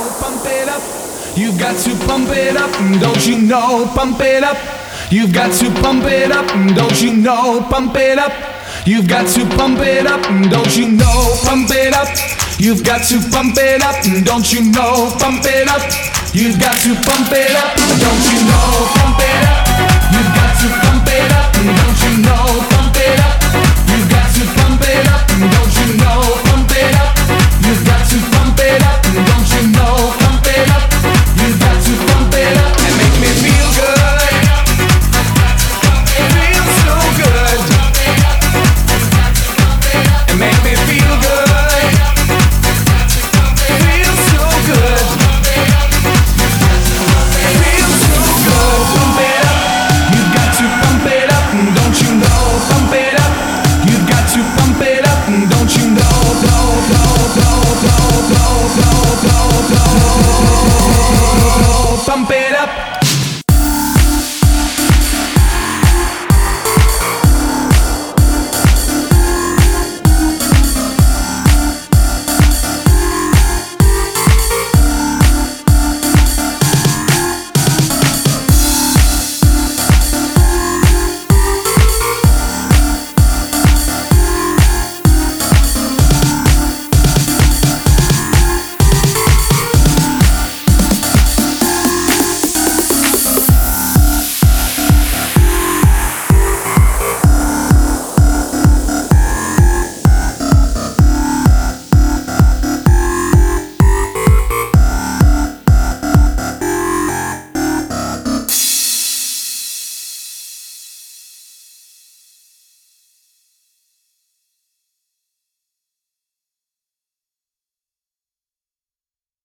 pump it up. You've got to pump it up, don't you know? Pump it up. You've got to pump it up, don't you know? Pump it up. You've got to pump it up, don't you know? Pump it up. You've got to pump it up, don't you know? Pump it up. You've got to pump it up, don't you know? Pump it up. You've got to